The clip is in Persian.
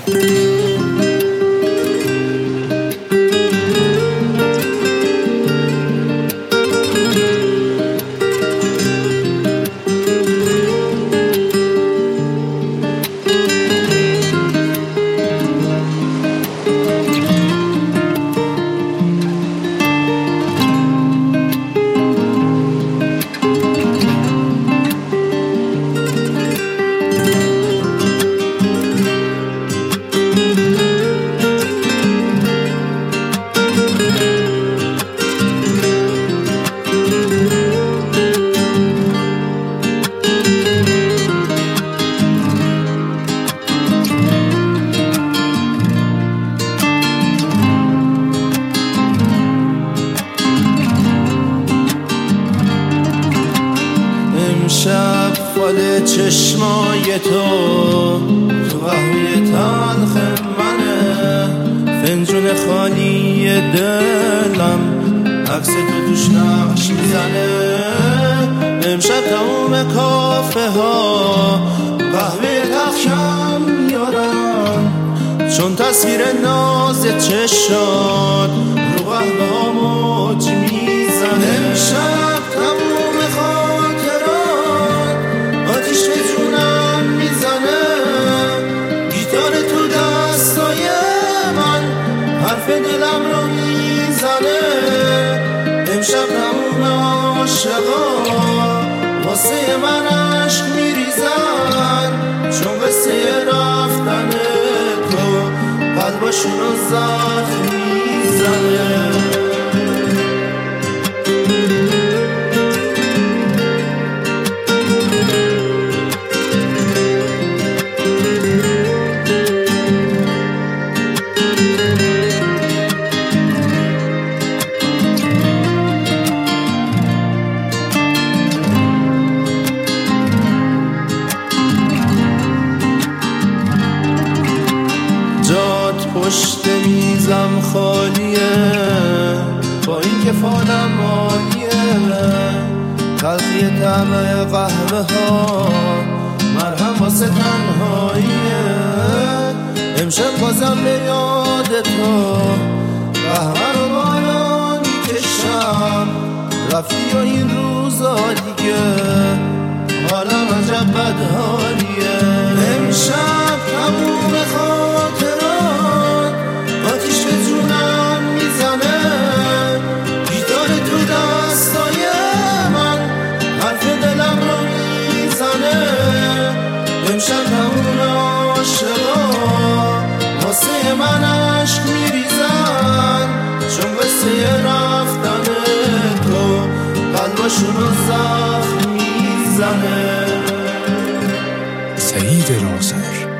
امشب فال چشمای تو قهوه تلخ منه، فنجون خالی دلم عکس تو توش نقش میزنه. امشب تموم کافه ها قهوه تلخ کم میارن، چون تصویر ناز چشات رو قهوه ها موج میزنه. امشب تموم خاطرات آتیش به جونم میزنه، گیتار تو دستای من حرف دلم رو میزنه. امشب تموم عاشقا واسه من عشق میریزن، چون قصه رفتن تو قلباشون رو زخم میزنه. پشت میزم خالیه با این که فالم عالیه، تلخی طعم قهوه ها مرهم واسه تنهاییه. امشب بازم به یاد تو قهوه رو بالا میکشم، رفتی و این روزا دیگه حالم عجب بدحالیه. امشب تموم خاطرات آتیش به جونم میزنه، گیتار تو دستای من حرف دلم رو میزنه. امشب تموم عاشقا واسه من عشق میریزن، چون قصه رفتن تو قلباشون رو زخم میزنه. سعید رازر